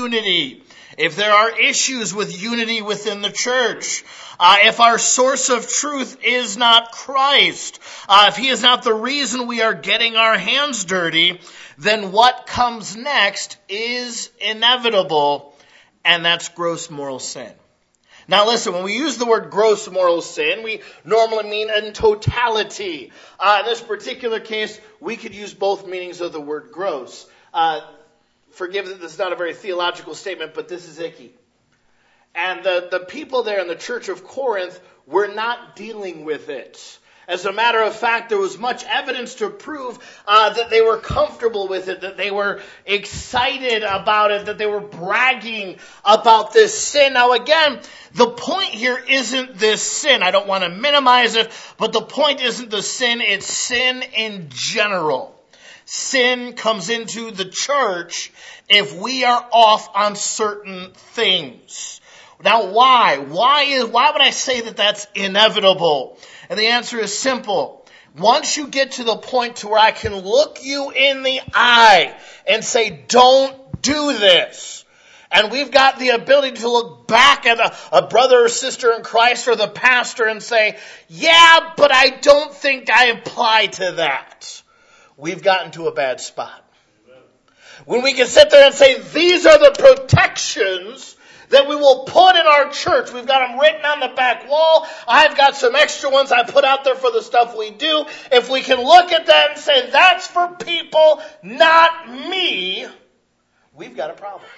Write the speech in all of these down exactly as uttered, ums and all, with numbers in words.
unity, if there are issues with unity within the church, uh, if our source of truth is not Christ, uh, if he is not the reason we are getting our hands dirty, then what comes next is inevitable, and that's gross moral sin. Now listen, when we use the word gross moral sin, we normally mean in totality. Uh, in this particular case, we could use both meanings of the word gross. Uh, forgive that this is not a very theological statement, but this is icky. And the, the people there in the church of Corinth were not dealing with it. As a matter of fact, there was much evidence to prove uh, that they were comfortable with it, that they were excited about it, that they were bragging about this sin. Now again, the point here isn't this sin. I don't want to minimize it, but the point isn't the sin, it's sin in general. Sin comes into the church if we are off on certain things. Now why? Why is, why would I say that that's inevitable? And the answer is simple. Once you get to the point to where I can look you in the eye and say, don't do this. And we've got the ability to look back at a, a brother or sister in Christ or the pastor and say, yeah, but I don't think I apply to that. We've gotten to a bad spot. When we can sit there and say, these are the protections that we will put in our church. We've got them written on the back wall. I've got some extra ones I put out there for the stuff we do. If we can look at that and say, that's for people, not me, we've got a problem.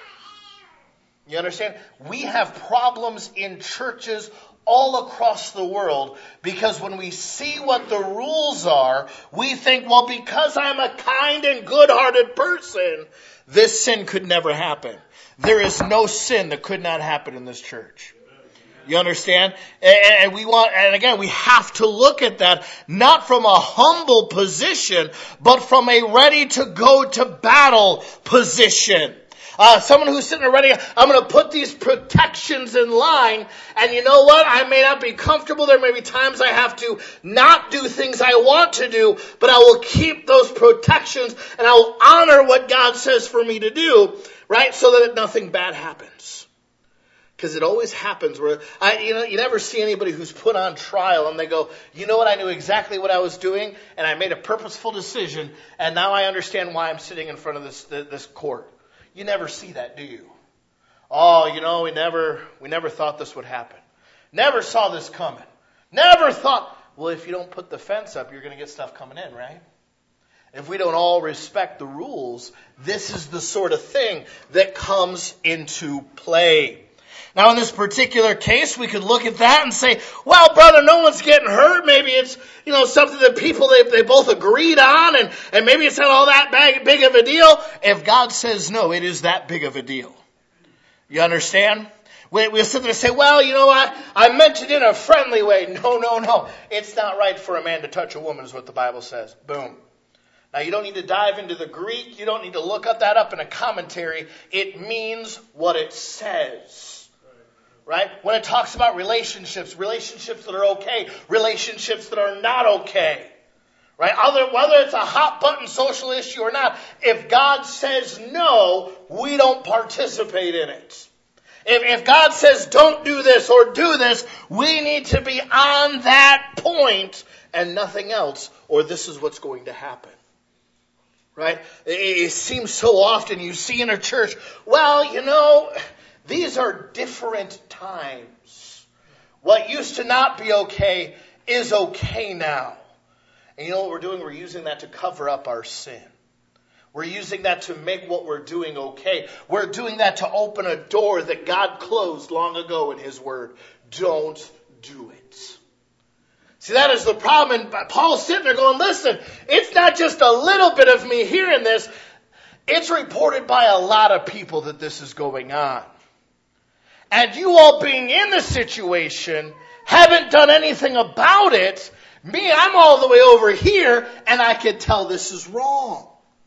You understand? We have problems in churches all across the world because when we see what the rules are, we think, well, because I'm a kind and good-hearted person, this sin could never happen. There is no sin that could not happen in this church. You understand? And we want, and again, we have to look at that not from a humble position, but from a ready to go to battle position. Uh, someone who's sitting there ready, I'm going to put these protections in line, and you know what? I may not be comfortable. There may be times I have to not do things I want to do, but I will keep those protections, and I will honor what God says for me to do, right? So that nothing bad happens. Because it always happens where, I, you know, you never see anybody who's put on trial and they go, you know what, I knew exactly what I was doing, and I made a purposeful decision, and now I understand why I'm sitting in front of this, this court. You never see that, do you? Oh, you know, we never, we never thought this would happen. Never saw this coming. Never thought, well, if you don't put the fence up, you're going to get stuff coming in, right? If we don't all respect the rules, this is the sort of thing that comes into play. Now, in this particular case, we could look at that and say, well, brother, no one's getting hurt. Maybe it's, you know, something that people, they, they both agreed on, and, and maybe it's not all that big, big of a deal. If God says no, it is that big of a deal. You understand? We, we'll sit there and say, well, you know what? I meant it in a friendly way. No, no, no. It's not right for a man to touch a woman is what the Bible says. Boom. Now, you don't need to dive into the Greek. You don't need to look up that up in a commentary. It means what it says. Right? When it talks about relationships, relationships that are okay, relationships that are not okay. Right? Other, whether it's a hot button social issue or not, if God says no, we don't participate in it. If, if God says don't do this or do this, we need to be on that point and nothing else, or this is what's going to happen. Right? It, it seems so often you see in a church, well, you know, these are different times. What used to not be okay is okay now. And you know what we're doing? We're using that to cover up our sin. We're using that to make what we're doing okay. We're doing that to open a door that God closed long ago in His Word. Don't do it. See, that is the problem. And Paul's sitting there going, listen, it's not just a little bit of me hearing this. It's reported by a lot of people that this is going on. And you all being in the situation haven't done anything about it. Me, I'm all the way over here, and I can tell this is wrong.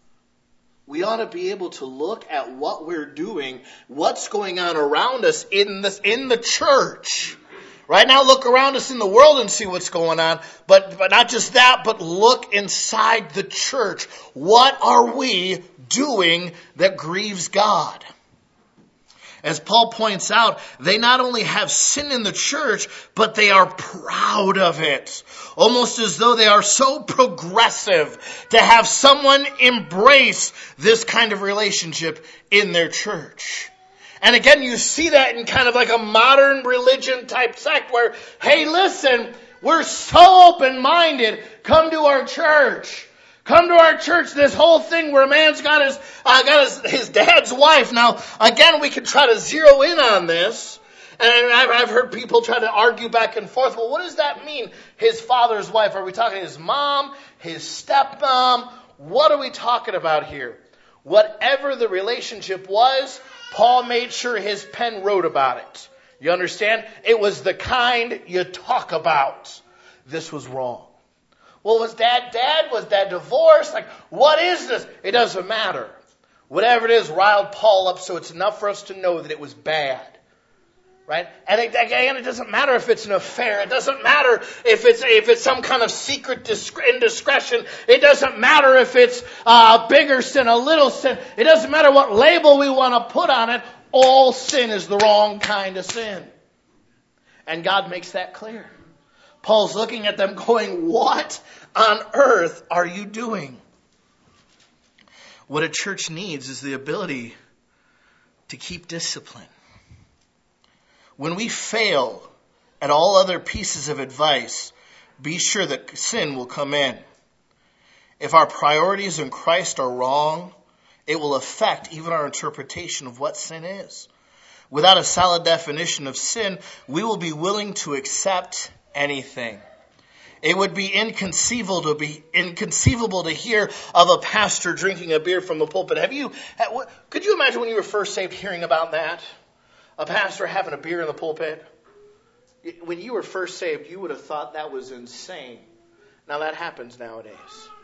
We ought to be able to look at what we're doing, what's going on around us in this in the church. Right now, look around us in the world and see what's going on. But, but not just that, but look inside the church. What are we doing that grieves God? As Paul points out, they not only have sin in the church, but they are proud of it. Almost as though they are so progressive to have someone embrace this kind of relationship in their church. And again, you see that in kind of like a modern religion type sect where, hey, listen, we're so open-minded. Come to our church. Come to our church. This whole thing where a man's got his uh, got his, his dad's wife. Now, again, we can try to zero in on this. And I've, I've heard people try to argue back and forth. Well, what does that mean? His father's wife? Are we talking his mom? His stepmom? What are we talking about here? Whatever the relationship was, Paul made sure his pen wrote about it. You understand? It was the kind you talk about. This was wrong. Well, was dad dead? Was dad divorced? Like, what is this? It doesn't matter. Whatever it is riled Paul up, so it's enough for us to know that it was bad. Right? And it, again, it doesn't matter if it's an affair. It doesn't matter if it's if it's some kind of secret indiscretion. It doesn't matter if it's a bigger sin, a little sin. It doesn't matter what label we want to put on it. All sin is the wrong kind of sin. And God makes that clear. Paul's looking at them going, what on earth are you doing? What a church needs is the ability to keep discipline. When we fail at all other pieces of advice, be sure that sin will come in. If our priorities in Christ are wrong, it will affect even our interpretation of what sin is. Without a solid definition of sin, we will be willing to accept anything. It would be inconceivable to be inconceivable to hear of a pastor drinking a beer from the pulpit. Have you? Could you imagine when you were first saved hearing about that? A pastor having a beer in the pulpit? When you were first saved, you would have thought that was insane. Now that happens nowadays.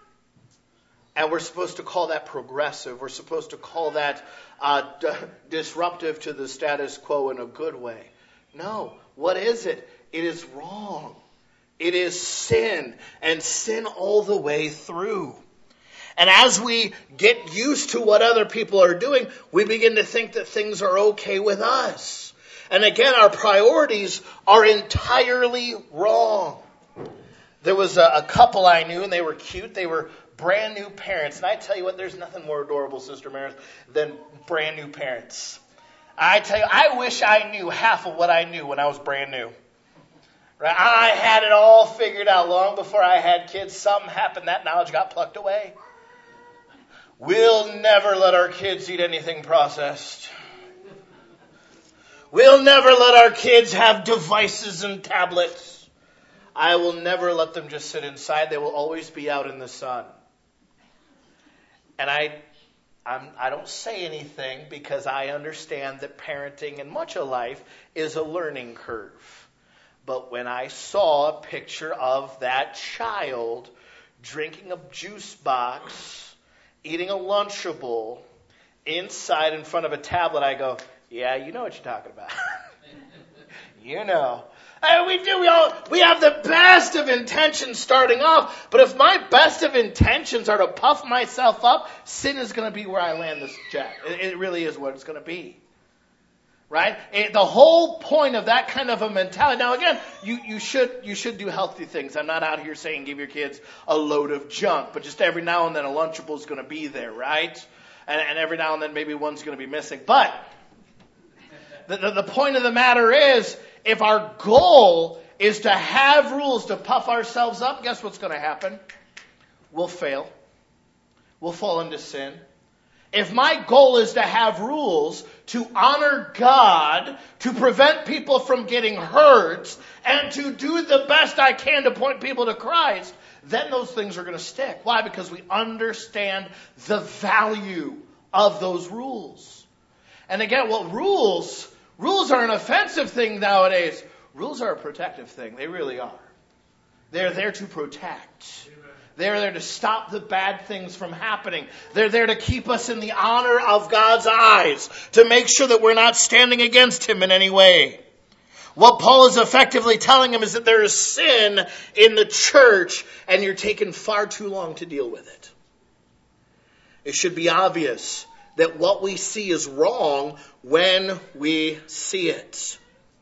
And we're supposed to call that progressive. We're supposed to call that uh, d- disruptive to the status quo in a good way. No. What is it? It is wrong. It is sin. And sin all the way through. And as we get used to what other people are doing, we begin to think that things are okay with us. And again, our priorities are entirely wrong. There was a, a couple I knew, and they were cute. They were brand new parents. And I tell you what, there's nothing more adorable, Sister Meredith, than brand new parents. I tell you, I wish I knew half of what I knew when I was brand new. Right? I had it all figured out long before I had kids. Something happened, that knowledge got plucked away. We'll never let our kids eat anything processed. We'll never let our kids have devices and tablets. I will never let them just sit inside. They will always be out in the sun. And I I'm, I don't say anything because I understand that parenting and much of life is a learning curve. But when I saw a picture of that child drinking a juice box, eating a Lunchable inside in front of a tablet, I go, yeah, you know what you're talking about. You know. And we do. We all we have the best of intentions starting off. But if my best of intentions are to puff myself up, sin is going to be where I land this jet. It, it really is what it's going to be. Right? It, the whole point of that kind of a mentality. Now, again, you, you should you should do healthy things. I'm not out here saying give your kids a load of junk, but just every now and then a Lunchable is going to be there, right? And, and every now and then maybe one's going to be missing. But the, the, the point of the matter is, if our goal is to have rules to puff ourselves up, guess what's going to happen? We'll fail. We'll fall into sin. If my goal is to have rules to honor God, to prevent people from getting hurt, and to do the best I can to point people to Christ, then those things are going to stick. Why? Because we understand the value of those rules. And again, well, rules, rules are an offensive thing nowadays. Rules are a protective thing. They really are. They're there to protect. They're there to stop the bad things from happening. They're there to keep us in the honor of God's eyes, to make sure that we're not standing against Him in any way. What Paul is effectively telling him is that there is sin in the church, and you're taking far too long to deal with it. It should be obvious that what we see is wrong when we see it.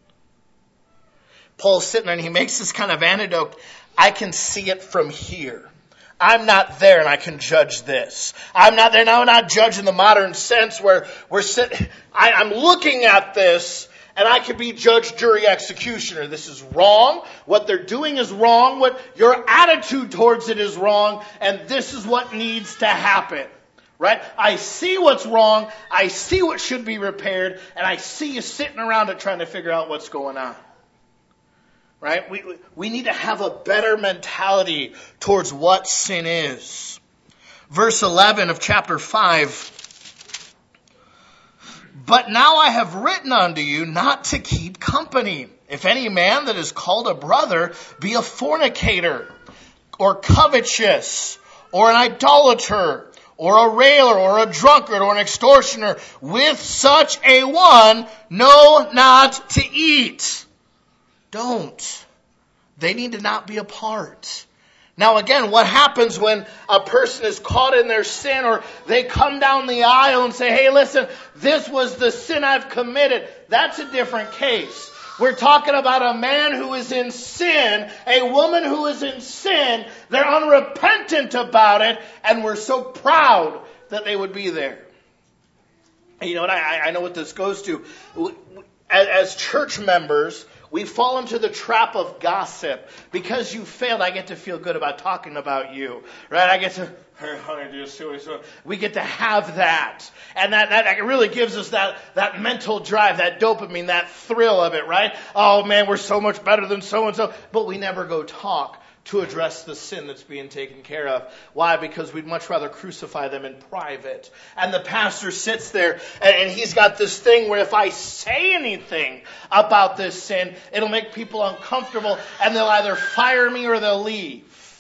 Paul's sitting there and he makes this kind of antidote. I can see it from here. I'm not there and I can judge this. I'm not there. Now I'm not judging the modern sense where we're sitting. I, I'm looking at this and I can be judge, jury, executioner. This is wrong. What they're doing is wrong. What your attitude towards it is wrong. And this is what needs to happen. Right? I see what's wrong. I see what should be repaired. And I see you sitting around it trying to figure out what's going on. Right? We, we need to have a better mentality towards what sin is. Verse eleven of chapter five. But now I have written unto you not to keep company. If any man that is called a brother be a fornicator, or covetous, or an idolater, or a railer, or a drunkard, or an extortioner, with such a one, know not to eat. Don't. They need to not be a part. Now again, what happens when a person is caught in their sin or they come down the aisle and say, hey, listen, this was the sin I've committed. That's a different case. We're talking about a man who is in sin, a woman who is in sin. They're unrepentant about it, and we're so proud that they would be there. And you know what? I, I know what this goes to. As, as church members, we fall into the trap of gossip. Because you failed, I get to feel good about talking about you. Right? I get to, hey, honey, do you see what so we get to have that. And that, that really gives us that, that mental drive, that dopamine, that thrill of it, right? Oh man, we're so much better than so-and-so. But we never go talk to address the sin that's being taken care of. Why? Because we'd much rather crucify them in private. And the pastor sits there and, and he's got this thing where if I say anything about this sin, it'll make people uncomfortable and they'll either fire me or they'll leave.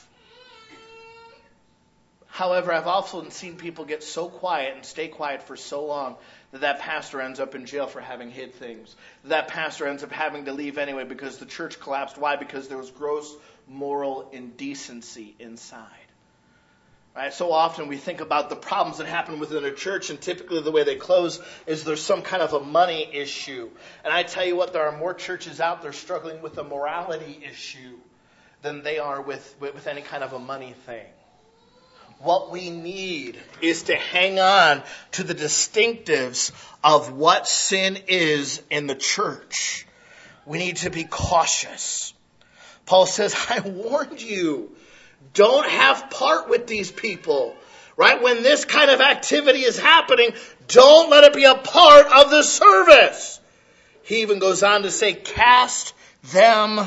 However, I've also seen people get so quiet and stay quiet for so long that that pastor ends up in jail for having hid things. That pastor ends up having to leave anyway because the church collapsed. Why? Because there was gross moral indecency inside. Right? So often we think about the problems that happen within a church, and typically the way they close is there's some kind of a money issue. And I tell you what, there are more churches out there struggling with a morality issue than they are with, with any kind of a money thing. What we need is to hang on to the distinctives of what sin is in the church. We need to be cautious. Paul says, I warned you, don't have part with these people. Right? When this kind of activity is happening, don't let it be a part of the service. He even goes on to say, cast them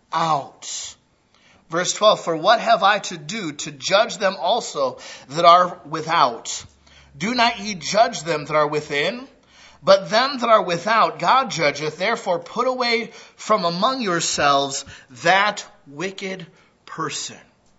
out. Verse twelve, for what have I to do to judge them also that are without? Do not ye judge them that are within? But them that are without God judgeth. Therefore put away from among yourselves that wicked person.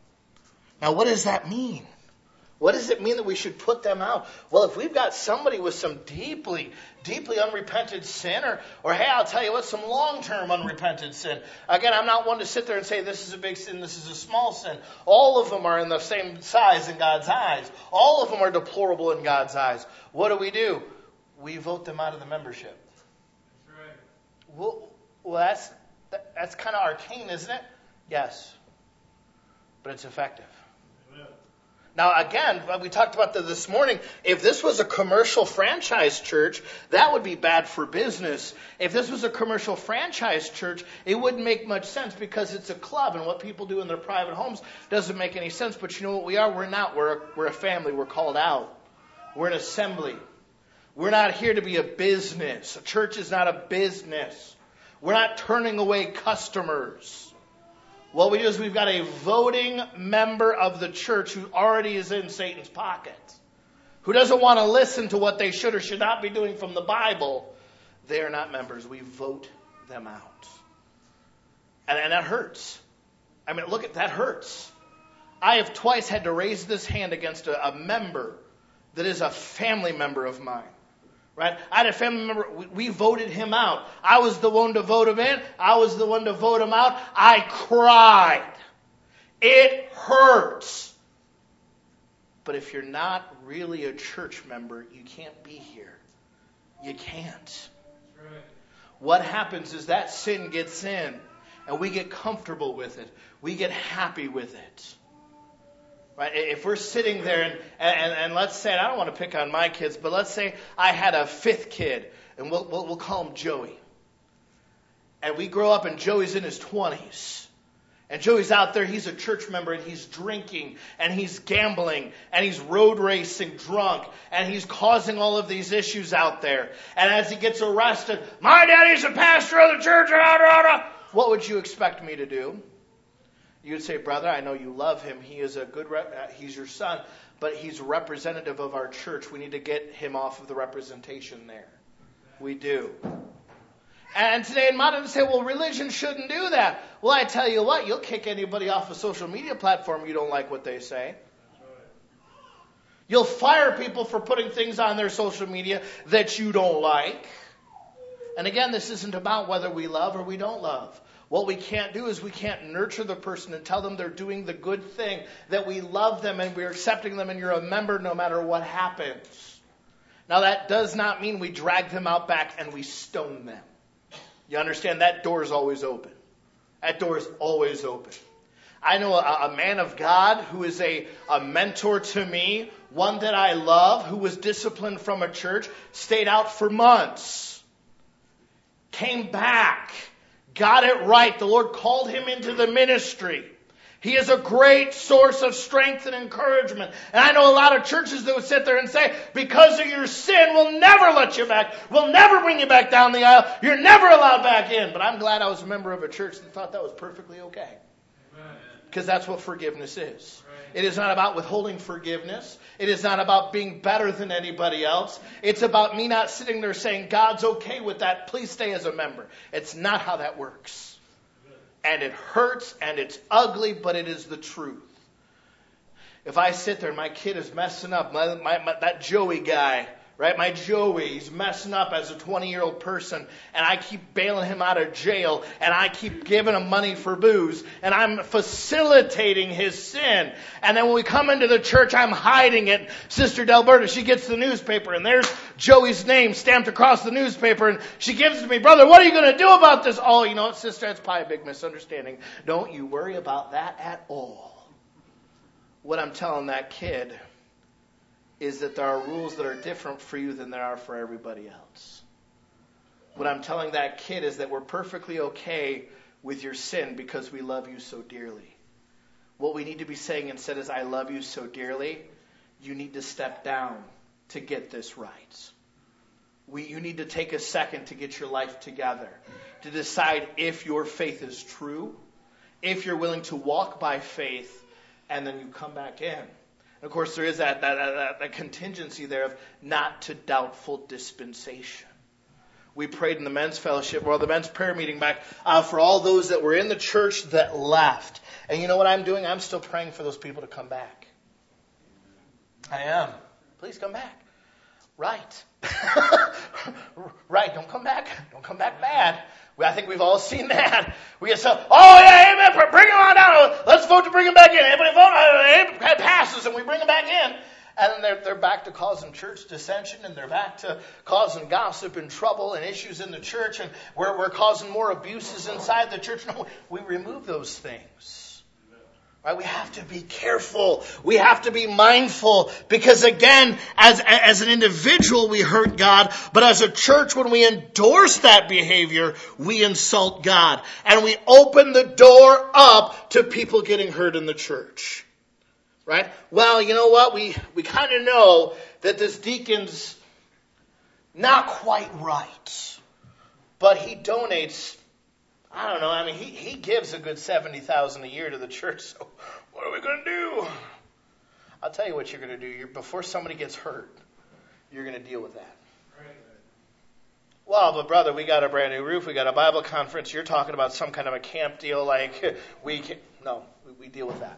Now what does that mean? What does it mean that we should put them out? Well, if we've got somebody with some deeply, deeply unrepented sin, or, or hey, I'll tell you what, some long-term unrepented sin. Again, I'm not one to sit there and say this is a big sin, this is a small sin. All of them are in the same size in God's eyes. All of them are deplorable in God's eyes. What do we do? We vote them out of the membership. That's right. Well, well that's, that, that's kind of arcane, isn't it? Yes. But it's effective. Amen. Now, again, we talked about this this morning. If this was a commercial franchise church, that would be bad for business. If this was a commercial franchise church, it wouldn't make much sense because it's a club, and what people do in their private homes doesn't make any sense. But you know what we are? We're not. We're a, we're a family. We're called out. We're an assembly. We're not here to be a business. A church is not a business. We're not turning away customers. What we do is we've got a voting member of the church who already is in Satan's pocket, who doesn't want to listen to what they should or should not be doing from the Bible. They are not members. We vote them out. And, and that hurts. I mean, look at that hurts. I have twice had to raise this hand against a, a member that is a family member of mine. Right? I had a family member, we, we voted him out. I was the one to vote him in. I was the one to vote him out. I cried. It hurts. But if you're not really a church member, you can't be here. You can't. That's right. What happens is that sin gets in, and we get comfortable with it. We get happy with it. Right? If we're sitting there, and, and, and let's say, and I don't want to pick on my kids, but let's say I had a fifth kid, and we'll, we'll, we'll call him Joey. And we grow up, and Joey's in his twenties. And Joey's out there, he's a church member, and he's drinking, and he's gambling, and he's road racing drunk, and he's causing all of these issues out there. And as he gets arrested, my daddy's a pastor of the church, what would you expect me to do? You'd say, brother, I know you love him. He is a good, rep- uh, he's your son, but he's representative of our church. We need to get him off of the representation there. We do. And today in modern say, well, religion shouldn't do that. Well, I tell you what, you'll kick anybody off a social media platform you don't like what they say. You'll fire people for putting things on their social media that you don't like. And again, this isn't about whether we love or we don't love. What we can't do is we can't nurture the person and tell them they're doing the good thing, that we love them and we're accepting them and you're a member no matter what happens. Now that does not mean we drag them out back and we stone them. You understand? That door is always open. That door is always open. I know a, a man of God who is a, a mentor to me, one that I love, who was disciplined from a church, stayed out for months, came back, got it right. The Lord called him into the ministry. He is a great source of strength and encouragement. And I know a lot of churches that would sit there and say, because of your sin, we'll never let you back. We'll never bring you back down the aisle. You're never allowed back in. But I'm glad I was a member of a church that thought that was perfectly okay. Because that's what forgiveness is. It is not about withholding forgiveness. It is not about being better than anybody else. It's about me not sitting there saying, God's okay with that. Please stay as a member. It's not how that works. And it hurts and it's ugly, but it is the truth. If I sit there and my kid is messing up, my, my, my, that Joey guy, right? My Joey, he's messing up as a twenty-year-old person, and I keep bailing him out of jail, and I keep giving him money for booze, and I'm facilitating his sin. And then when we come into the church, I'm hiding it. Sister Delberta, she gets the newspaper, and there's Joey's name stamped across the newspaper, and she gives it to me, brother, what are you going to do about this? Oh, you know what, sister, it's probably a big misunderstanding. Don't you worry about that at all. What I'm telling that kid is that there are rules that are different for you than there are for everybody else. What I'm telling that kid is that we're perfectly okay with your sin because we love you so dearly. What we need to be saying instead is, I love you so dearly, you need to step down to get this right. We, you need to take a second to get your life together, to decide if your faith is true, if you're willing to walk by faith, and then you come back in. Of course, there is that, that, that, that contingency there of not to doubtful dispensation. We prayed in the men's fellowship, or the men's prayer meeting back, uh, for all those that were in the church that left. And you know what I'm doing? I'm still praying for those people to come back. I am. Please come back. Right. Right. Don't come back. Don't come back bad. I think we've all seen that. We get so, oh yeah, amen, bring him on down. Let's vote to bring him back in. Everybody vote, it passes, and we bring him back in. And then they're, they're back to causing church dissension, and they're back to causing gossip and trouble and issues in the church, and we're, we're causing more abuses inside the church. No, we remove those things. Right? We have to be careful. We have to be mindful, because again, as, as an individual, we hurt God, but as a church, when we endorse that behavior, we insult God. And we open the door up to people getting hurt in the church. Right? Well, you know what? We, we kind of know that this deacon's not quite right, but he donates, I don't know, I mean, he, he gives a good seventy thousand dollars a year to the church, so what are we going to do? I'll tell you what you're going to do. You're, before somebody gets hurt, you're going to deal with that. Right. Well, but brother, we got a brand new roof, we got a Bible conference, you're talking about some kind of a camp deal, like, we can, no, we, we deal with that.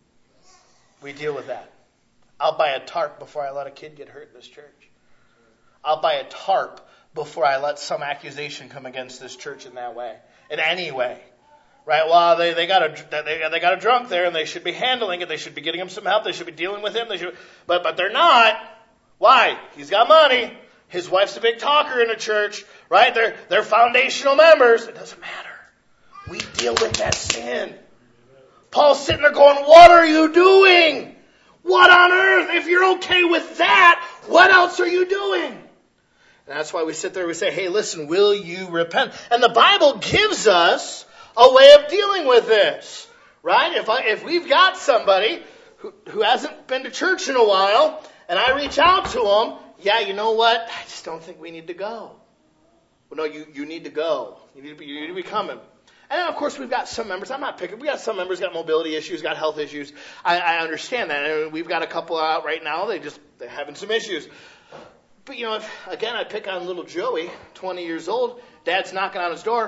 We deal with that. I'll buy a tarp before I let a kid get hurt in this church. I'll buy a tarp before I let some accusation come against this church in that way. In any way. Right? Well, they, they got a they, they got a drunk there, and they should be handling it. They should be getting him some help. They should be dealing with him. They should, but but they're not. Why? He's got money. His wife's a big talker in the church. Right? They're they're foundational members. It doesn't matter. We deal with that sin. Paul's sitting there going, "What are you doing? What on earth? If you're okay with that, what else are you doing?" And that's why we sit there and we say, "Hey, listen, will you repent?" And the Bible gives us a way of dealing with this, right? If I, if we've got somebody who, who hasn't been to church in a while, and I reach out to them, yeah, you know what? I just don't think we need to go. Well, no, you, you need to go. You need to be, you need to be coming. And then, of course, we've got some members. I'm not picking. We got some members got mobility issues, got health issues. I, I understand that. And we've got a couple out right now. They just they're having some issues. But you know, if, again, I pick on little Joey, twenty years old. Dad's knocking on his door.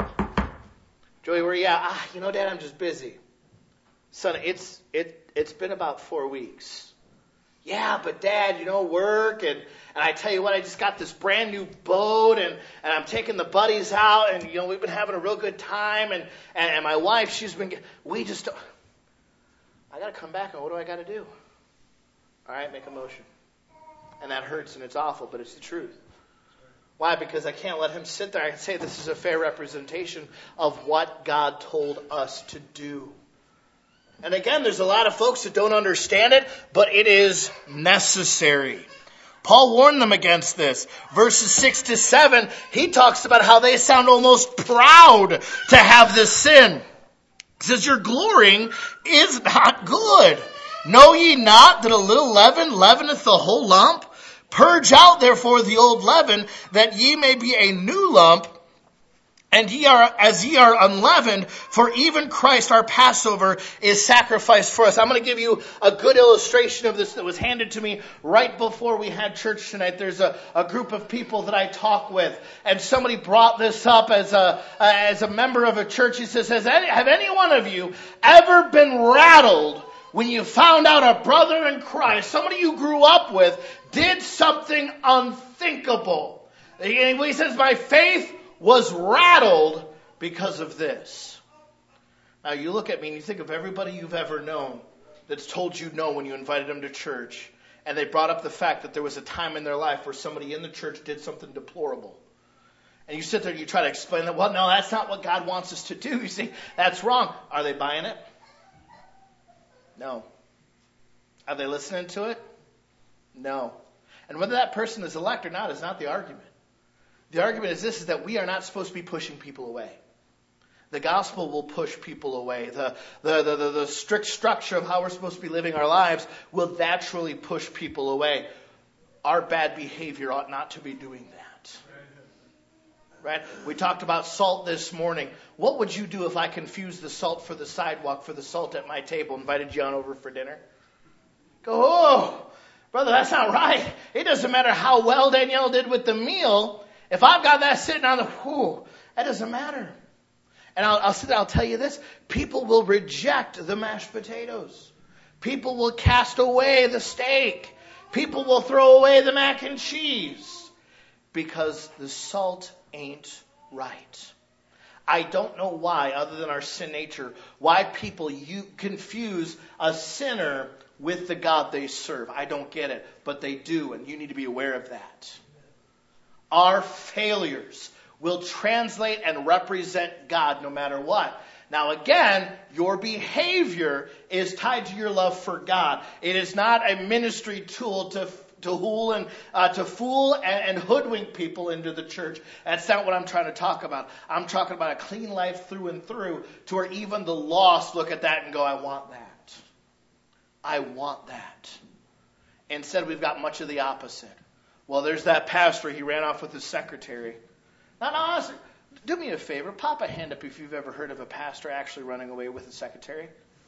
Joey, where you at? Ah, you know, Dad, I'm just busy. Son, it's it it's been about four weeks. Yeah, but Dad, you know, work and and I tell you what, I just got this brand new boat and, and I'm taking the buddies out and you know we've been having a real good time and, and, and my wife, she's been we just I gotta come back and what do I gotta do? All right, make a motion. And that hurts and it's awful, but it's the truth. Why? Because I can't let him sit there. I can say this is a fair representation of what God told us to do. And again, there's a lot of folks that don't understand it, but it is necessary. Paul warned them against this. Verses six to seven, he talks about how they sound almost proud to have this sin. He says, your glorying is not good. Know ye not that a little leaven leaveneth the whole lump? Purge out therefore the old leaven, that ye may be a new lump, and ye are as ye are unleavened, for even Christ our Passover is sacrificed for us. I'm going to give you a good illustration of this that was handed to me right before we had church tonight. There's a, a group of people that I talk with, and somebody brought this up as a as a member of a church. He says, Has any, have any one of you ever been rattled when you found out a brother in Christ, somebody you grew up with, did something unthinkable? He says, my faith was rattled because of this. Now you look at me and you think of everybody you've ever known that's told you no when you invited them to church, and they brought up the fact that there was a time in their life where somebody in the church did something deplorable. And you sit there and you try to explain that, well, no, that's not what God wants us to do. You see, that's wrong. Are they buying it? No. Are they listening to it? No. And whether that person is elect or not is not the argument. The argument is this, is that we are not supposed to be pushing people away. The gospel will push people away. The, the, the, the, the strict structure of how we're supposed to be living our lives will naturally push people away. Our bad behavior ought not to be doing that. Right? We talked about salt this morning. What would you do if I confused the salt for the sidewalk for the salt at my table, invited you on over for dinner? Go, oh, brother, that's not right. It doesn't matter how well Danielle did with the meal. If I've got that sitting on the, whew, that doesn't matter. And I'll, I'll sit there, I'll tell you this. People will reject the mashed potatoes. People will cast away the steak. People will throw away the mac and cheese because the salt ain't right. I don't know why, other than our sin nature, why people you confuse a sinner with the God they serve. I don't get it, but they do, and you need to be aware of that. Our failures will translate and represent God no matter what. Now again, your behavior is tied to your love for God. It is not a ministry tool to to fool and uh, to fool and, and hoodwink people into the church. That's not what I'm trying to talk about. I'm talking about a clean life through and through, to where even the lost look at that and go, I want that. I want that. Instead, we've got much of the opposite. Well, there's that pastor. He ran off with his secretary. Now, now honestly, do me a favor. Pop a hand up if you've ever heard of a pastor actually running away with his secretary.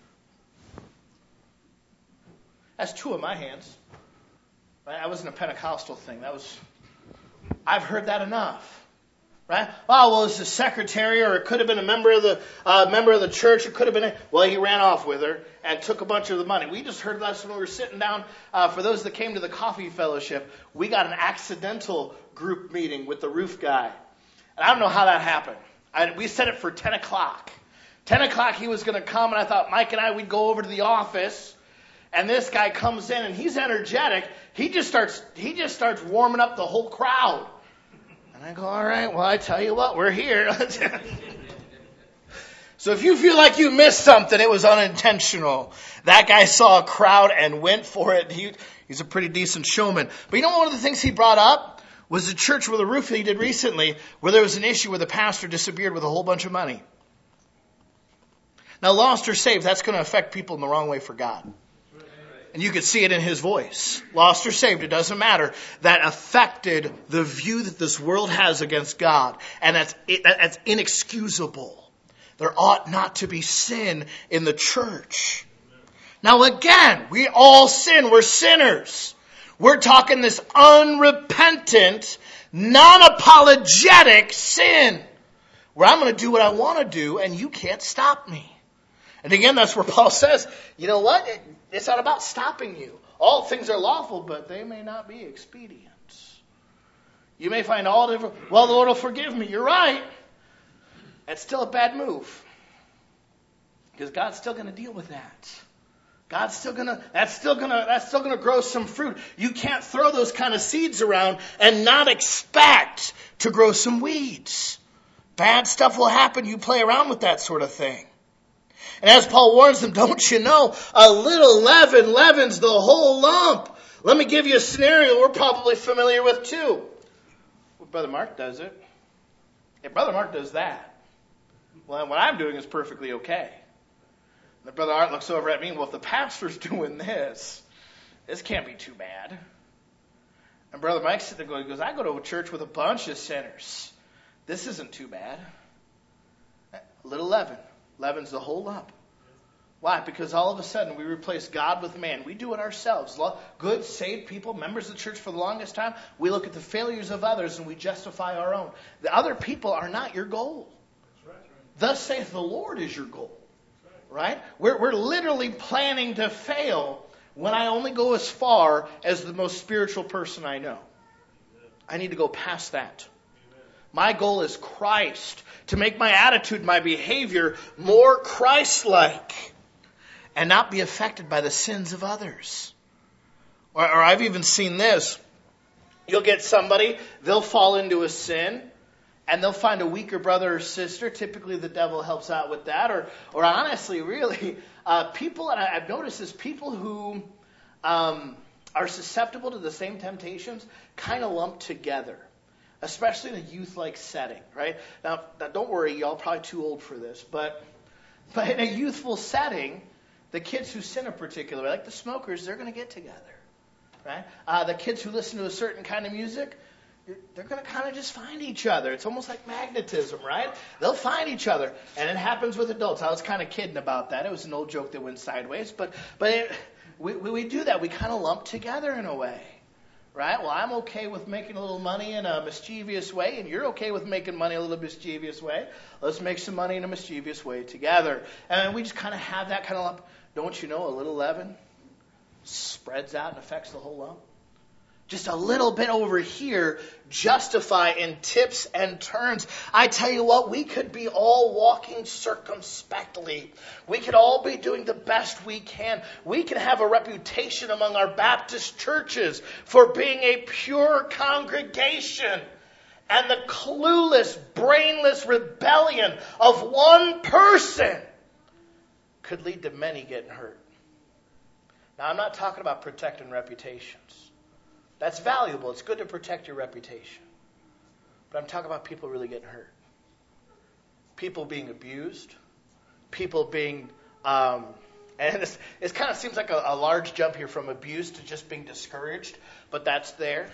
That's two of my hands. Right? That wasn't a Pentecostal thing. That was, I've heard that enough. Right? Oh, well, it's a secretary, or it could have been a member of the uh, member of the church. It could have been, a, well, he ran off with her and took a bunch of the money. We just heard this when we were sitting down. Uh, for those that came to the coffee fellowship, we got an accidental group meeting with the roof guy. And I don't know how that happened. I, we set it for ten o'clock. ten o'clock he was going to come, and I thought Mike and I, we'd go over to the office. And this guy comes in, and he's energetic. He just starts he just starts warming up the whole crowd. And I go, all right, well, I tell you what, we're here. So if you feel like you missed something, it was unintentional. That guy saw a crowd and went for it. He, he's a pretty decent showman. But you know, one of the things he brought up was the church with a roof that he did recently, where there was an issue where the pastor disappeared with a whole bunch of money. Now, lost or saved, that's going to affect people in the wrong way for God. And you could see it in his voice. Lost or saved, it doesn't matter. That affected the view that this world has against God. And that's, that's inexcusable. There ought not to be sin in the church. Now again, we all sin. We're sinners. We're talking this unrepentant, non-apologetic sin. Where I'm going to do what I want to do and you can't stop me. And again, that's where Paul says, you know what? It, it's not about stopping you. All things are lawful, but they may not be expedient. You may find all different, well, the Lord will forgive me. You're right. That's still a bad move. Because God's still going to deal with that. God's still going to, that's still going to, that's still going to grow some fruit. You can't throw those kind of seeds around and not expect to grow some weeds. Bad stuff will happen. You play around with that sort of thing. And as Paul warns them, don't you know, a little leaven leavens the whole lump. Let me give you a scenario we're probably familiar with too. Well, Brother Mark does it. If Brother Mark does that, well, what I'm doing is perfectly okay. And Brother Art looks over at me, well, if the pastor's doing this, this can't be too bad. And Brother Mike sits there going, he goes, I go to a church with a bunch of sinners. This isn't too bad. A little leaven leavens the whole lump. Why? Because all of a sudden we replace God with man. We do it ourselves. Good, saved people, members of the church for the longest time, we look at the failures of others and we justify our own. The other people are not your goal. Thus saith the Lord is your goal. Right? We're, we're literally planning to fail when I only go as far as the most spiritual person I know. I need to go past that. My goal is Christ, to make my attitude, my behavior more Christ-like and not be affected by the sins of others. Or, or I've even seen this. You'll get somebody, they'll fall into a sin, and they'll find a weaker brother or sister. Typically the devil helps out with that. Or, or honestly, really, uh, people, and I've noticed this, people who um, are susceptible to the same temptations kind of lump together. Especially in a youth-like setting, right? Now, now, don't worry, y'all probably too old for this, but but in a youthful setting, the kids who sin in particular, like the smokers, they're going to get together, right? Uh, the kids who listen to a certain kind of music, they're going to kind of just find each other. It's almost like magnetism, right? They'll find each other, and it happens with adults. I was kind of kidding about that. It was an old joke that went sideways, but but it, we, we do that. We kind of lump together in a way. Right? Well, I'm okay with making a little money in a mischievous way, and you're okay with making money a little mischievous way. Let's make some money in a mischievous way together. And we just kind of have that kind of lump. Don't you know, a little leaven spreads out and affects the whole lump? Just a little bit over here, justify in tips and turns. I tell you what, we could be all walking circumspectly. We could all be doing the best we can. We can have a reputation among our Baptist churches for being a pure congregation. And the clueless, brainless rebellion of one person could lead to many getting hurt. Now, I'm not talking about protecting reputations. That's valuable. It's good to protect your reputation. But I'm talking about people really getting hurt. People being abused. People being, um, and this, it kind of seems like a, a large jump here from abuse to just being discouraged, but that's there.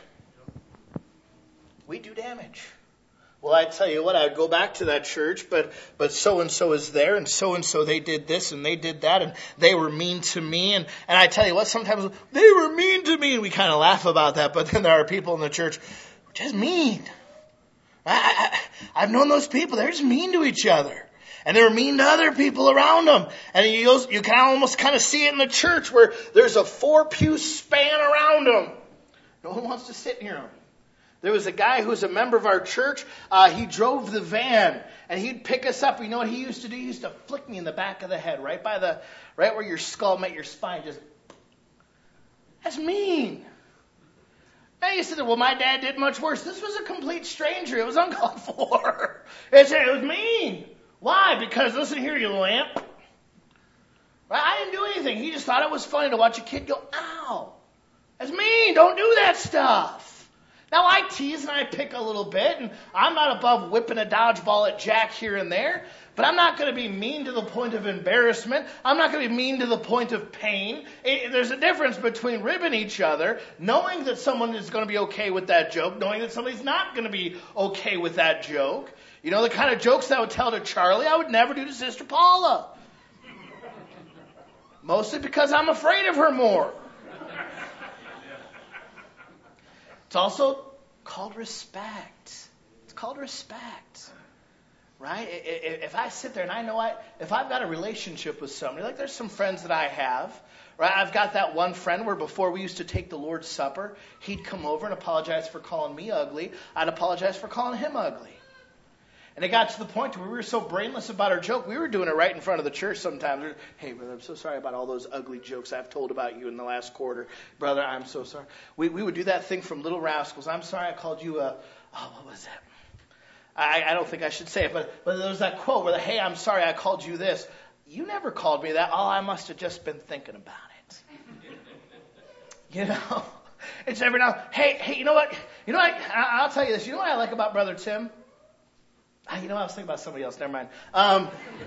We do damage. Well, I tell you what, I would go back to that church, but but so-and-so is there, and so-and-so, they did this, and they did that, and they were mean to me. And, and I tell you what, sometimes they were mean to me, and we kind of laugh about that, but then there are people in the church who are just mean. I, I, I've known those people. They're just mean to each other. And they were mean to other people around them. And you, you can almost kind of see it in the church where there's a four-pew span around them. No one wants to sit near them. There was a guy who was a member of our church. Uh, he drove the van, and he'd pick us up. You know what he used to do? He used to flick me in the back of the head, right by the, right where your skull met your spine. Just, that's mean. Now you said, well, my dad did much worse. This was a complete stranger. It was uncalled for. It was mean. Why? Because listen here, you lamp. Right? I didn't do anything. He just thought it was funny to watch a kid go, ow. That's mean. Don't do that stuff. Now, I tease and I pick a little bit, and I'm not above whipping a dodgeball at Jack here and there, but I'm not going to be mean to the point of embarrassment. I'm not going to be mean to the point of pain. It, there's a difference between ribbing each other, knowing that someone is going to be okay with that joke, knowing that somebody's not going to be okay with that joke. You know, the kind of jokes that I would tell to Charlie, I would never do to Sister Paula. Mostly because I'm afraid of her more. It's also called respect. It's called respect. Right? If I sit there and I know I, if I've got a relationship with somebody, like there's some friends that I have, right? I've got that one friend where before we used to take the Lord's Supper, he'd come over and apologize for calling me ugly. I'd apologize for calling him ugly. And it got to the point where we were so brainless about our joke, we were doing it right in front of the church sometimes. Hey, brother, I'm so sorry about all those ugly jokes I've told about you in the last quarter. Brother, I'm so sorry. We we would do that thing from Little Rascals. I'm sorry I called you a, oh, what was that? I, I don't think I should say it, but, but there was that quote where, the, hey, I'm sorry I called you this. You never called me that. Oh, I must have just been thinking about it. You know? It's every now, hey, hey, you know what? You know what? I, I'll tell you this. You know what I like about Brother Tim? You know, I was thinking about somebody else. Never mind. Um,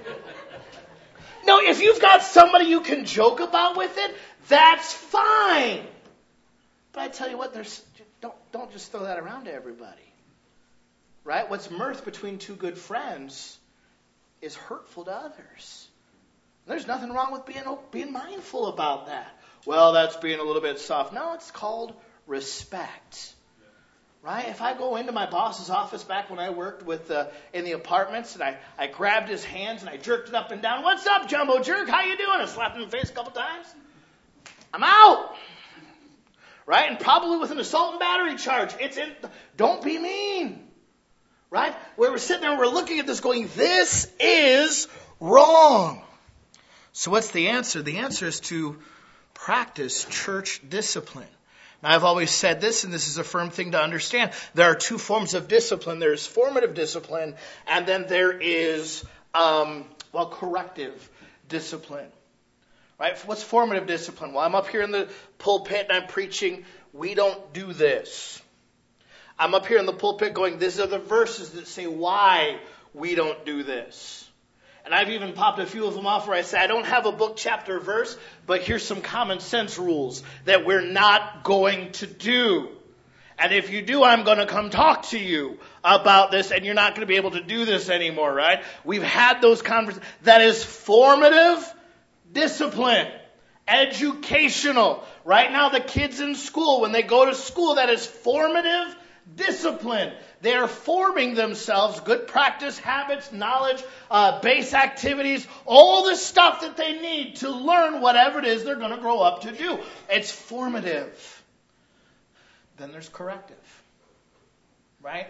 no, if you've got somebody you can joke about with it, that's fine. But I tell you what, there's don't don't just throw that around to everybody. Right? What's mirth between two good friends is hurtful to others. There's nothing wrong with being being mindful about that. Well, that's being a little bit soft. No, it's called respect. Right? If I go into my boss's office back when I worked with uh, in the apartments and I, I grabbed his hands and I jerked it up and down. What's up, Jumbo Jerk? How you doing? I slapped him in the face a couple times. I'm out. Right? And probably with an assault and battery charge. It's in. Don't be mean. Right? We were sitting there and we're looking at this going, this is wrong. So what's the answer? The answer is to practice church discipline. Now, I've always said this, and this is a firm thing to understand. There are two forms of discipline. There's formative discipline, and then there is, um, well, corrective discipline. Right? What's formative discipline? Well, I'm up here in the pulpit and I'm preaching, we don't do this. I'm up here in the pulpit going, these are the verses that say why we don't do this. And I've even popped a few of them off where I say, I don't have a book, chapter, verse, but here's some common sense rules that we're not going to do. And if you do, I'm going to come talk to you about this, and you're not going to be able to do this anymore, right? We've had those conversations. That is formative discipline. Educational. Right now, the kids in school, when they go to school, that is formative discipline. They are forming themselves, good practice, habits, knowledge, uh, base activities, all the stuff that they need to learn whatever it is they're going to grow up to do. It's formative. Then there's corrective. Right?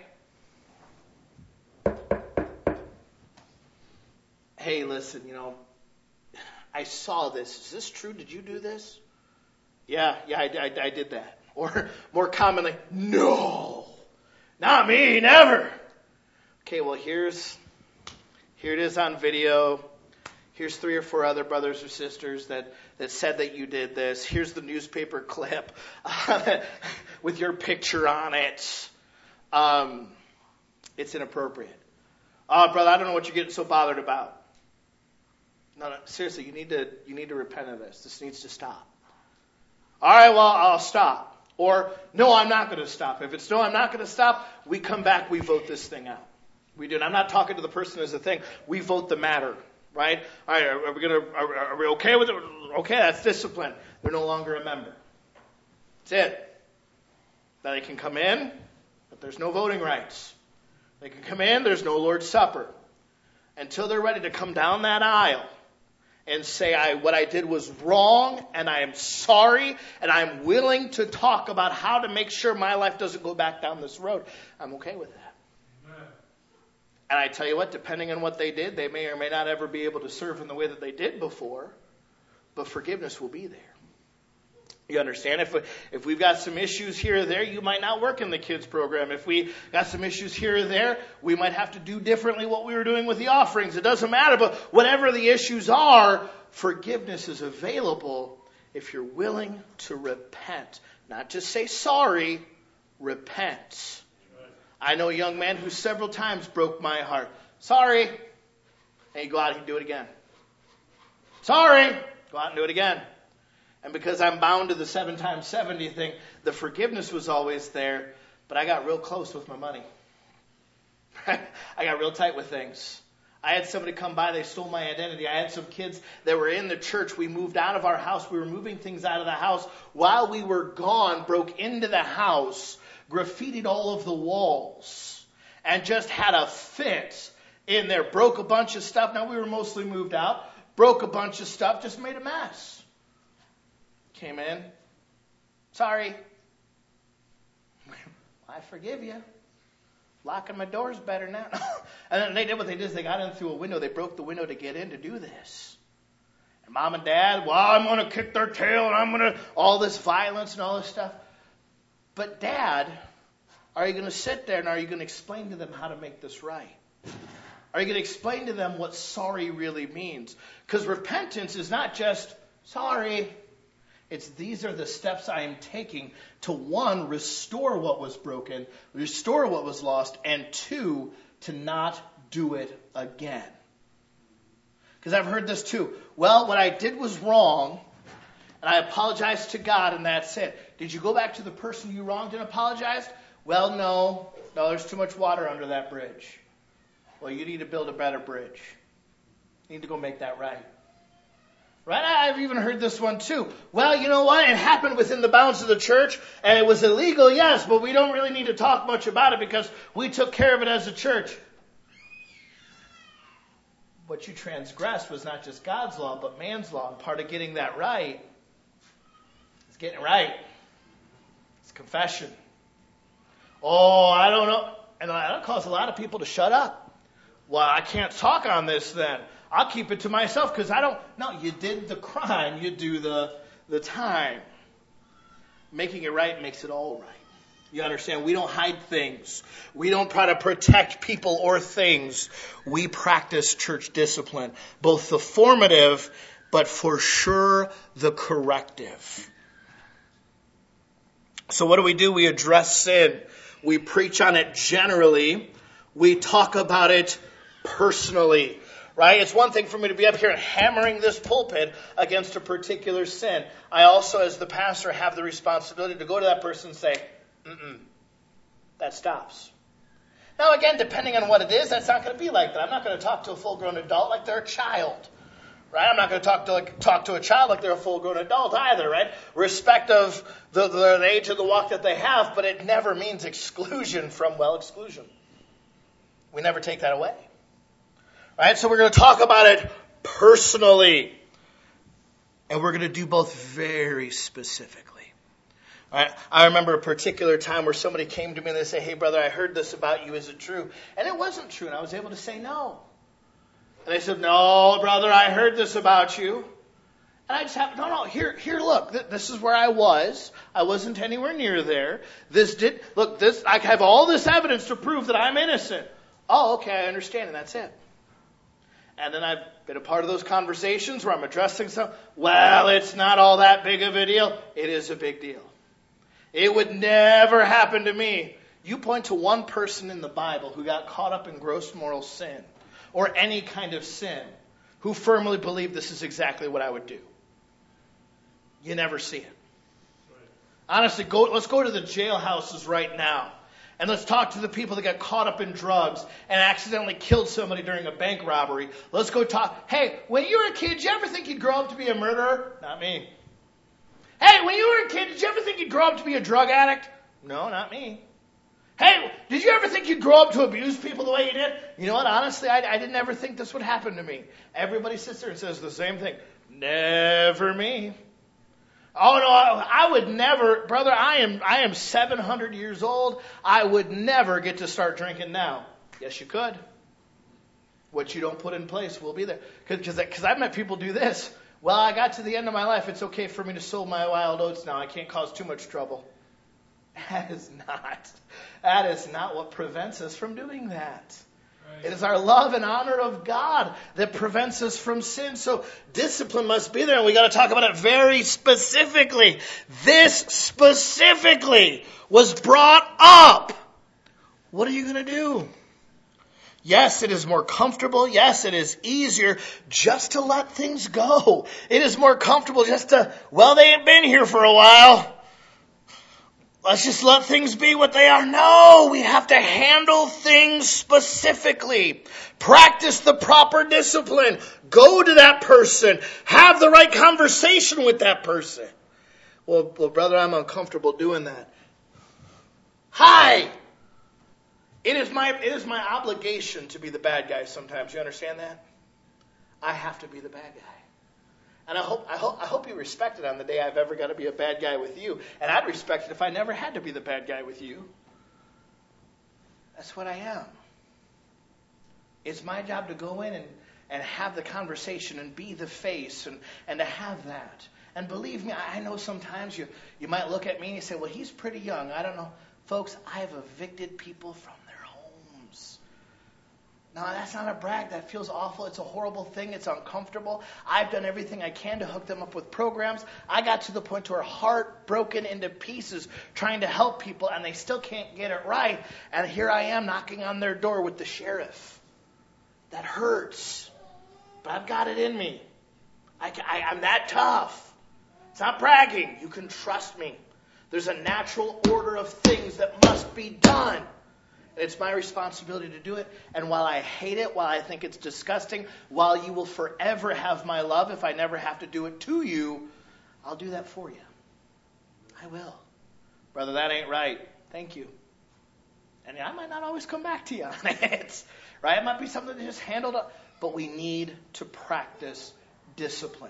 Hey, listen, you know, I saw this. Is this true? Did you do this? Yeah, yeah, I, I, I did that. Or more commonly, no, not me, never. Okay, well, here's, here it is on video. Here's three or four other brothers or sisters that, that said that you did this. Here's the newspaper clip uh, with your picture on it. Um, it's inappropriate. Oh, brother, I don't know what you're getting so bothered about. No, no, seriously, you need to you need to repent of this. This needs to stop. All right, well, I'll stop. Or, no, I'm not going to stop. If it's no, I'm not going to stop, we come back, we vote this thing out. We do. And I'm not talking to the person as a thing. We vote the matter, right? All right, are, are we going to, are, are we okay with it? Okay, that's discipline. They're no longer a member. That's it. Now they can come in, but there's no voting rights. They can come in, there's no Lord's Supper. Until they're ready to come down that aisle and say, I, what I did was wrong, and I am sorry, and I'm willing to talk about how to make sure my life doesn't go back down this road, I'm okay with that. Amen. And I tell you what, depending on what they did, they may or may not ever be able to serve in the way that they did before, but forgiveness will be there. You understand? If, we, if we've got some issues here or there, you might not work in the kids program. If we got some issues here or there, we might have to do differently what we were doing with the offerings. It doesn't matter, but whatever the issues are, forgiveness is available if you're willing to repent. Not just say sorry, repent. I know a young man who several times broke my heart. Sorry. And he'd go out and do it again. Sorry. Go out and do it again. And because I'm bound to the seven times seventy thing, the forgiveness was always there, but I got real close with my money. I got real tight with things. I had somebody come by, they stole my identity. I had some kids that were in the church. We moved out of our house. We were moving things out of the house. While we were gone, broke into the house, graffitied all of the walls, and just had a fit in there. Broke a bunch of stuff. Now we were mostly moved out. Broke a bunch of stuff, just made a mess. Came in. Sorry. I forgive you. Locking my doors better now. And then they did what they did is they got in through a window. They broke the window to get in to do this. And mom and dad, well, I'm going to kick their tail and I'm going to, all this violence and all this stuff. But dad, are you going to sit there and are you going to explain to them how to make this right? Are you going to explain to them what sorry really means? Because repentance is not just sorry. It's these are the steps I am taking to, one, restore what was broken, restore what was lost, and two, to not do it again. Because I've heard this too. Well, what I did was wrong, and I apologized to God, and that's it. Did you go back to the person you wronged and apologized? Well, no. No, there's too much water under that bridge. Well, you need to build a better bridge. You need to go make that right. Right? I've even heard this one too. Well, you know what? It happened within the bounds of the church, and it was illegal, yes, but we don't really need to talk much about it because we took care of it as a church. What you transgressed was not just God's law, but man's law. And part of getting that right is getting it right. It's confession. Oh, I don't know. And that'll cause a lot of people to shut up. Well, I can't talk on this then. I'll keep it to myself because I don't... No, you did the crime. You do the, the time. Making it right makes it all right. You understand? We don't hide things. We don't try to protect people or things. We practice church discipline. Both the formative, but for sure the corrective. So what do we do? We address sin. We preach on it generally. We talk about it personally. Right? It's one thing for me to be up here hammering this pulpit against a particular sin. I also, as the pastor, have the responsibility to go to that person and say, mm-mm, that stops. Now, again, depending on what it is, that's not going to be like that. I'm not going to talk to a full-grown adult like they're a child. Right? I'm not going to talk to like, talk to a child like they're a full-grown adult either, right? Respect of the, the, the age of the walk that they have, but it never means exclusion from, well, exclusion. We never take that away. Right, so we're going to talk about it personally. And we're going to do both very specifically. All right, I remember a particular time where somebody came to me and they say, hey, brother, I heard this about you. Is it true? And it wasn't true. And I was able to say no. And they said, no, brother, I heard this about you. And I just happened, no, no, here, here, look, th- this is where I was. I wasn't anywhere near there. This did, look, this, I have all this evidence to prove that I'm innocent. Oh, okay, I understand, and that's it. And then I've been a part of those conversations where I'm addressing some, well, it's not all that big of a deal. It is a big deal. It would never happen to me. You point to one person in the Bible who got caught up in gross moral sin or any kind of sin who firmly believed this is exactly what I would do. You never see it. Honestly, go, let's go to the jailhouses right now. And let's talk to the people that got caught up in drugs and accidentally killed somebody during a bank robbery. Let's go talk. Hey, when you were a kid, did you ever think you'd grow up to be a murderer? Not me. Hey, when you were a kid, did you ever think you'd grow up to be a drug addict? No, not me. Hey, did you ever think you'd grow up to abuse people the way you did? You know what? Honestly, I, I didn't ever think this would happen to me. Everybody sits there and says the same thing. Never me. Oh no, I, I would never, brother, I am I am seven hundred years old. I would never get to start drinking now. Yes, you could. What you don't put in place will be there. Because I've met people do this. Well, I got to the end of my life. It's okay for me to sow my wild oats now. I can't cause too much trouble. That is not, that is not what prevents us from doing that. Right. It is our love and honor of God that prevents us from sin. So discipline must be there, and we got to talk about it very specifically. This specifically was brought up. What are you going to do? Yes, it is more comfortable. Yes, it is easier just to let things go. It is more comfortable just to, well, they ain't been here for a while. Let's just let things be what they are. No, we have to handle things specifically. Practice the proper discipline. Go to that person. Have the right conversation with that person. Well, well, brother, I'm uncomfortable doing that. Hi! It is my it is my obligation to be the bad guy sometimes. You understand that? I have to be the bad guy. And I hope I hope I hope you respect it on the day I've ever got to be a bad guy with you. And I'd respect it if I never had to be the bad guy with you. That's what I am. It's my job to go in and, and have the conversation and be the face and, and to have that. And believe me, I know sometimes you, you might look at me and you say, well, he's pretty young. I don't know. Folks, I've evicted people from their homes. Now, that's not a brag. That feels awful. It's a horrible thing. It's uncomfortable. I've done everything I can to hook them up with programs. I got to the point where heart broken into pieces trying to help people, and they still can't get it right. And here I am knocking on their door with the sheriff. That hurts. But I've got it in me. I, I, I'm that tough. It's not bragging. You can trust me. There's a natural order of things that must be done. It's my responsibility to do it. And while I hate it, while I think it's disgusting, while you will forever have my love if I never have to do it to you, I'll do that for you. I will. Brother, that ain't right. Thank you. And I might not always come back to you on it. Right? It might be something that's just handled up. But we need to practice discipline.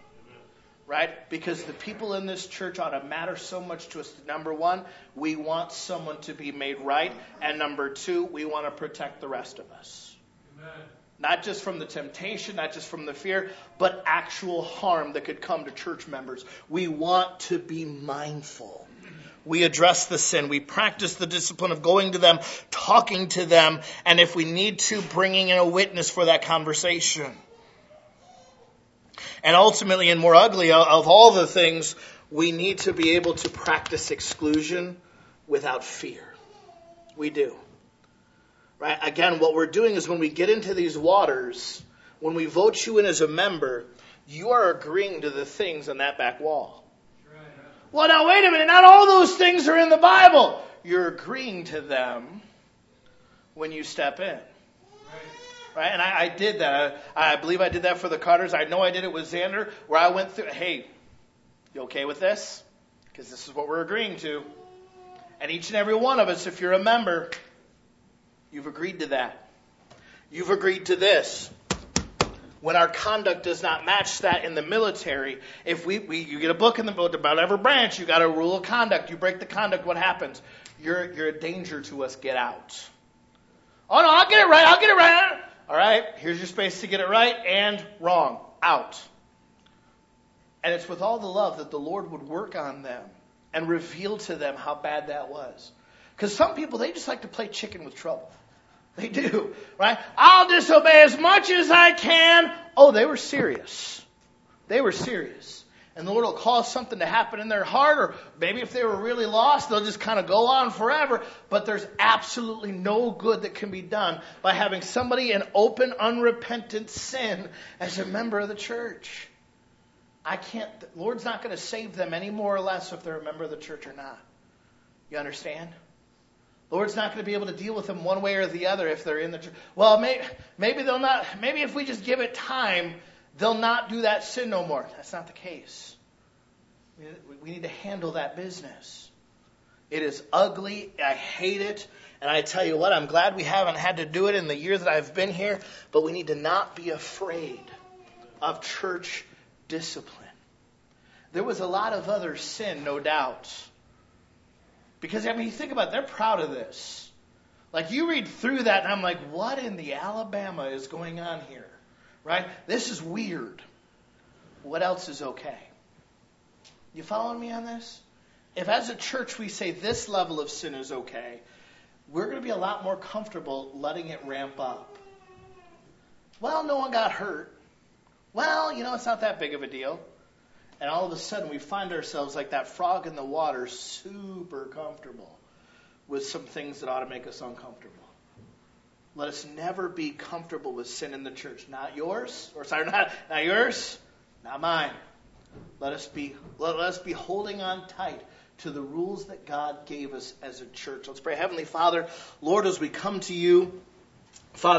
Right? Because the people in this church ought to matter so much to us. Number one, we want someone to be made right. And number two, we want to protect the rest of us. Amen. Not just from the temptation, not just from the fear, but actual harm that could come to church members. We want to be mindful. We address the sin. We practice the discipline of going to them, talking to them, and if we need to, bringing in a witness for that conversation. And ultimately, and more ugly of all the things, we need to be able to practice exclusion without fear. We do. Right? Again, what we're doing is when we get into these waters, when we vote you in as a member, you are agreeing to the things on that back wall. Right. Well, now wait a minute. Not all those things are in the Bible. You're agreeing to them when you step in. Right? And I, I did that. I, I believe I did that for the Carters. I know I did it with Xander, where I went through, hey, you okay with this? Because this is what we're agreeing to. And each and every one of us, if you're a member, you've agreed to that. You've agreed to this. When our conduct does not match that in the military, if we, we you get a book in the book about every branch, you got a rule of conduct. You break the conduct, what happens? You're you're a danger to us. Get out. Oh no, I'll get it right. I'll get it right. All right, here's your space to get it right and wrong. Out. And it's with all the love that the Lord would work on them and reveal to them how bad that was. Because some people, they just like to play chicken with trouble. They do, right? I'll disobey as much as I can. Oh, they were serious. They were serious. And the Lord will cause something to happen in their heart, or maybe if they were really lost, they'll just kind of go on forever. But there's absolutely no good that can be done by having somebody in open, unrepentant sin as a member of the church. I can't, the Lord's not going to save them any more or less if they're a member of the church or not. You understand? The Lord's not going to be able to deal with them one way or the other if they're in the church. Well, maybe, maybe they'll not, maybe if we just give it time, they'll not do that sin no more. That's not the case. We need to handle that business. It is ugly. I hate it. And I tell you what, I'm glad we haven't had to do it in the year that I've been here, but we need to not be afraid of church discipline. There was a lot of other sin, no doubt. Because, I mean, you think about it, they're proud of this. Like, you read through that, and I'm like, what in the Alabama is going on here? Right? This is weird. What else is okay? You following me on this? If as a church we say this level of sin is okay, we're going to be a lot more comfortable letting it ramp up. Well, no one got hurt. Well, you know, it's not that big of a deal. And all of a sudden we find ourselves like that frog in the water, super comfortable with some things that ought to make us uncomfortable. Let us never be comfortable with sin in the church. Not yours, or sorry, not, not yours, not mine. Let us be let us be holding on tight to the rules that God gave us as a church. Let's pray. Heavenly Father, Lord, as we come to you,